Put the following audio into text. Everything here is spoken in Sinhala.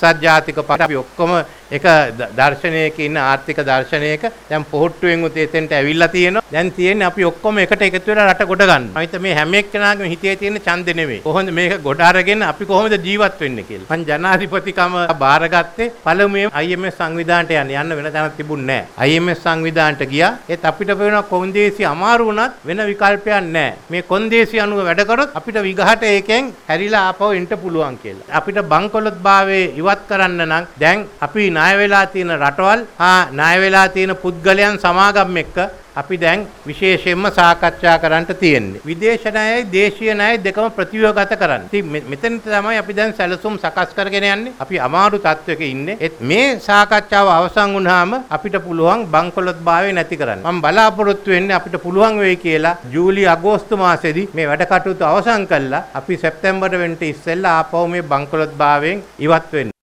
එක්සත් ජාතික පක්ෂ අපි ඔක්කොම එක දර්ශනයක ඉන්න ආර්ථික දර්ශනයක දැන් පොහොට්ටුවෙන් උත් එතෙන්ට ඇවිල්ලා තියෙනවා. දැන් තියෙන්නේ අපි ඔක්කොම එකට එකතු වෙලා රට ගොඩ ගන්න. මම හිත මේ හැම එක්කෙනාගේම හිතේ තියෙන ඡන්දෙ නෙමෙයි. කොහොමද මේක ගොඩ අරගෙන අපි කොහොමද ජීවත් වෙන්නේ කියලා. මං ජනාධිපතිකම බාරගත්තේ පළමුවෙන් IMF සංවිධානයට යන්න වෙන තැනක් තිබුණේ නැහැ. IMF සංවිධානයට ගියා. ඒත් අපිට පේනවා කොන්දේසි අමාරු වුණත් වෙන විකල්පයක් නැහැ. මේ කොන්දේසි අනුව වැඩ කරොත් අපිට විගහට ඒකෙන් හැරිලා ආපහු එන්න පුළුවන් කියලා. අපිට බංකොලොත් භාවයේ ඉවත් කරන්න නම් දැන් අපි ණය වෙලා තියෙන රටවල් ණය වෙලා තියෙන පුද්ගලයන් සමාගම් එක්ක අපි දැන් විශේෂයෙන්ම සාකච්ඡා කරන්න තියෙන්නේ. විදේශ ණයයි දේශීය ණයයි දෙකම ප්‍රතිව්‍යුහගත කරන්න. ඉතින් මෙතන තමයි අපි දැන් සැලසුම් සකස් කරගෙන යන්නේ. අපි අමාරු තත්වයක ඉන්නේ. ඒත් මේ සාකච්ඡාව අවසන් වුණාම අපිට පුළුවන් බංකොලොත් භාවය නැති කරන්න. මම බලාපොරොත්තු වෙන්නේ අපිට පුළුවන් වෙයි කියලා ජූලි අගෝස්තු මාසෙදී මේ වැඩ කටයුතු අවසන් කළා අපි සැප්තැම්බර් වෙනට ඉස්සෙල්ලා ආපහු මේ බංකොලොත් භාවයෙන් ඉවත් වෙන්න.